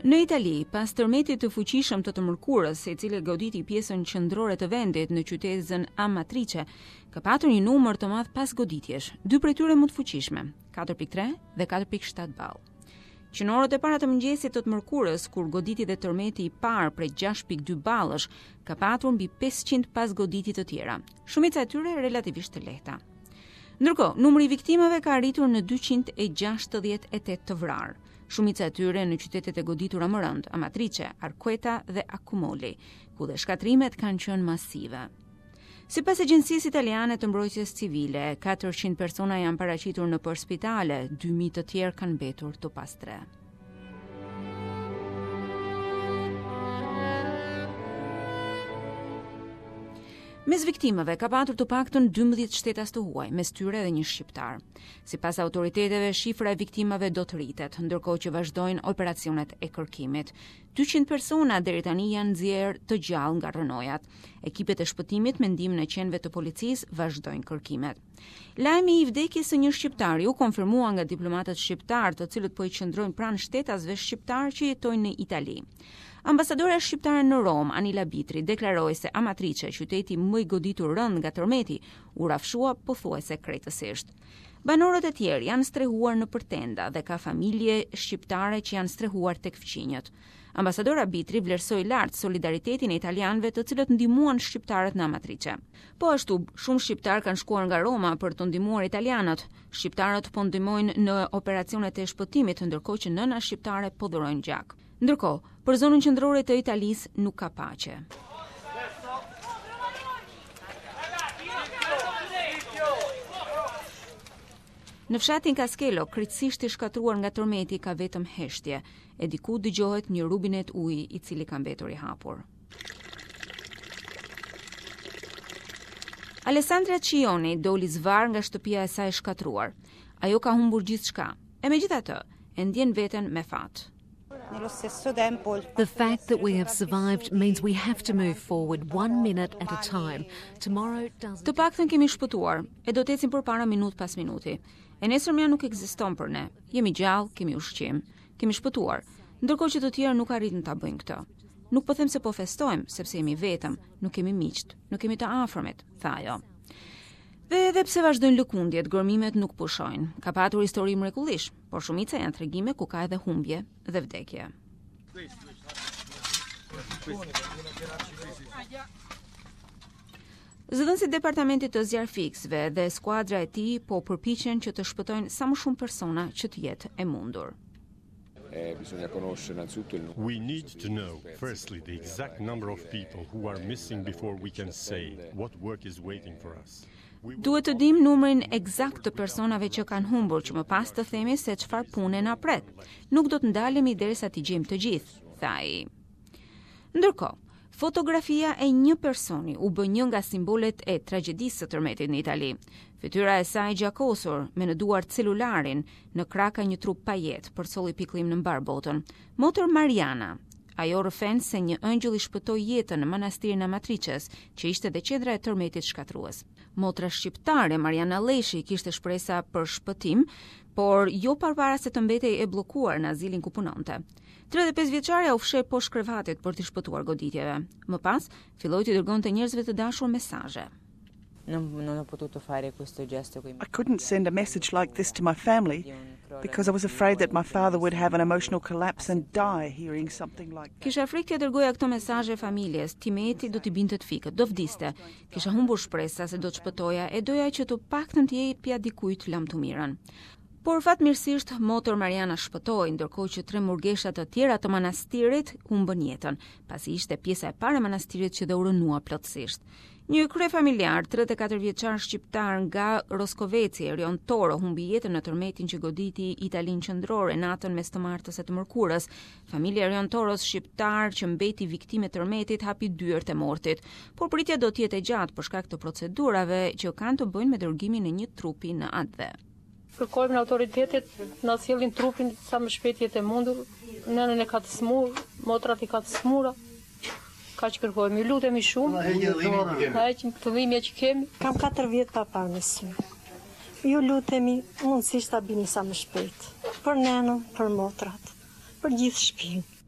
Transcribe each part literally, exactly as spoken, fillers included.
Në Itali, pas tërmetit të fuqishëm të të mërkurës, i cili goditi pjesën qendrore të vendit në qytetin Amatrice, ka patur një numër të madh pas goditjesh, dy prej tyre më të fuqishme, katër pikë tre dhe katër pikë shtat ball. Që në orët e para të mëngjesit të të mërkurës, kur goditi dhe tërmeti i parë prej gjashtë pikë dy ballësh, ka patur mbi pesëqind pas goditje të tjera, shumica e tyre relativisht të lehta. Ndërkohë, numri i viktimave ka arritur në dyqind e gjashtëdhjetë e tetë të vrarë, shumica e tyre në qytetet e goditura më rënd, Amatrice, Arqueta dhe Accumoli, ku dhe shkatrimet kanë qenë masive. Sipas agjencisë italiane të mbrojtjes civile, katërqind persona janë paraqitur nëpër spitale, dy mijë të tjerë kanë mbetur të pastre. Mes viktimave ka patur të paktën dymbëdhjetë shtetas të huaj, mes tyre edhe një shqiptar. Sipas autoriteteve, shifra e viktimave do të rritet, ndërkohë që vazhdojnë operacionet e kërkimit. dyqind persona deri tani janë nxjerrë të gjallë nga rënojat. Ekipet e shpëtimit me ndihmën e qenëve të policisë vazhdojnë kërkimet. Lajmi i vdekjes së një shqiptari u konfirmua nga diplomatët shqiptar, të cilët po i qëndrojnë pranë shtetasve shqiptar që jetojnë në Itali. Ambasadora shqiptare në Rom, Anila Bitri, deklaroi se Amatrice, qyteti më i goditur rënd nga tërmeti, u rafshua pothuajse krejtësisht. Banorët e tjerë janë strehuar në përtenda dhe ka familje shqiptare që janë strehuar tek fqinjët. Ambasadora Bitri vlerësoi lart solidaritetin e italianëve të cilët ndihmuan shqiptarët në Amatrice. Po ashtu, shumë shqiptar kanë shkuar nga Roma për të ndihmuar italianët. Shqiptarët po ndihmojnë në operacionet e shpëtimit, ndërkohë që nëna shqiptare po dhurojnë gjak. Ndërkohë, për zonën qendrore të Italisë nuk ka paqe. Në fshatin Caskelo, krejtësisht i shkatruar nga tërmeti ka vetëm heshtje, e diku dëgjohet një rubinet uji i cili ka mbetur i hapur. Alessandra Cioni doli zvar nga shtëpia e saj e shkatruar. Ajo ka humbur gjithçka, e megjithatë, e ndjen veten me fat. The fact that we have survived means we have to move forward one minute at a time. Tomorrow doesn't. Të paktën kemi shpëtuar, e do të ecim përpara minut pas minuti. E nesërmja nuk ekziston për ne. Jemi gjallë, kemi ushqim, kemi shpëtuar, ndërkohë që të tjerë nuk arritën ta bëjnë këtë. Nuk po them se po festojmë, sepse jemi vetëm, nuk kemi miqt, nuk kemi të afërmit, tha ajo. Dhe edhe pse vazhdojnë lëkundjet, gërmimet nuk pushojnë. Ka patur histori mrekullish, por shumica janë tregime ku ka edhe humbje dhe vdekje. Zëdhënësit departamentit të zjarfiksve dhe skuadra e tij po përpiqen që të shpëtojnë sa më shumë persona që të jetë e mundur. We need to know, firstly, the exact number of people who are missing before we can say what work is waiting for us. Duhet të dim numrin eksakt të personave që kanë humbur, që më pas të themi se çfarë pune na pret. Nuk do të ndalemi derisa t'i gjejmë të gjithë, tha ai. Ndërkohë, fotografia e një personi u bë një nga simbolet e tragjedisë së tërmetit në Itali. Fytyra e saj gjakosur, me në duar celularin, në krah ka një trup pa jetë, përsolli pikëllim në mbar botën. Motër Mariana. Ajo rëfen se një ëngjëll i shpëtoi jetën në manastirin Amatrices, që ishte dhe qendra e tërmetit shkatrues. Motra shqiptare Mariana Leshi kishte shpresa për shpëtim, por jo përpara se të mbetej e bllokuar në azilin ku punonte. tridhjetë e pesë vjeçaria u fsheh poshtë krevatit për të shpëtuar goditjeve. Më pas, filloi të dërgonte njerëzve të dashur mesazhe. I couldn't send a message like this to my family because I was afraid that my father would have an emotional collapse and die hearing something like that. Kisha frikë të dërgoja këto mesazhe familjes, Timeti do t'i binte të fikët, do vdiste. Kisha humbur shpresa se do të shpëtoja e doja që të paktën të jepja dikujt lam të mirën. Por fatmirësisht motor Mariana shpëtoi, ndërkohë që tre murgesha të tjera të manastirit humbën jetën, pasi ishte pjesa e parë e manastirit që dhe u rënua plotësisht. Një krye familjar, tridhjetë e katër vjeçar shqiptar nga Roskoveci, Erion Toro, humbi jetën në tërmetin që goditi Italinë qendrore natën mes të martës e të mërkurës. Familja Erion Toros shqiptar që mbeti viktime tërmetit hapi dyert e mortit, por pritja do të jetë e gjatë për shkak të procedurave që kanë të bëjnë me dërgimin e një trupi në atë. Kërkojmë në autoritetet na sjellin trupin sa më shpejt jetë e mundur. Nënën e ka të smur, motrat i ka të smura. Ka që kërkojmë, ju lutemi shumë. Na heqim këtë dhimbje që kemi. Kam katër vjet pa parë me sy. Ju lutemi, mundësisht ta bini sa më shpejt. Për nënën, për motrat, për gjithë shtëpinë.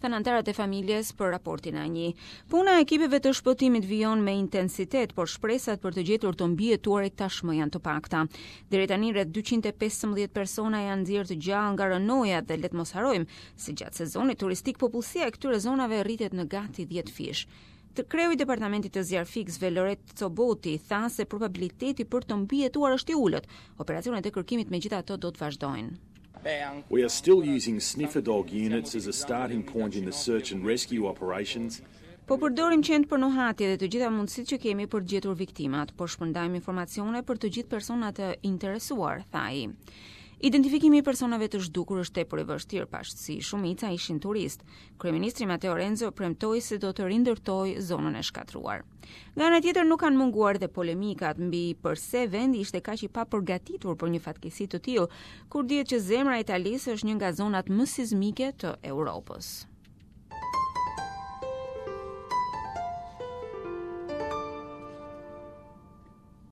thanë anëtarët e familjes për raportin A një. Puna e ekipeve të shpëtimit vijon me intensitet, por shpresat për të gjetur të mbijetuarit tashmë janë të pakta. Deri tani rreth dyqind e pesëmbëdhjetë persona janë nxjerrë të gjallë nga rënoja dhe le të mos harrojmë se gjatë sezonit turistik popullsia e këtyre zonave rritet në gati dhjetë fish. Të kreu i departamentit të zjarfikësve Loret Coboti tha se probabiliteti për të mbijetuar është i ulët. Operacionet e kërkimit megjithatë do të vazhdojnë. We are still using sniffer dog units as a starting point in the search and rescue operations. Po përdorim qend për nuhatje dhe të gjitha mundësitë që kemi për të gjetur viktimat, por shpërndajmë informacione për të gjithë personat e interesuar, tha ai. Identifikimi i personave të zhdukur është tepër i vështirë, pashësi shumica ishin turist. Kryeministri Matteo Renzo premtoi se do të rindërtojë zonën e shkatruar. Nga ana tjetër nuk kanë munguar dhe polemikat mbi përse vendi ishte kaq i papërgatitur për një fatkeqësi të tillë, kur dihet që zemra e Italisë është një nga zonat më sismike të Europës.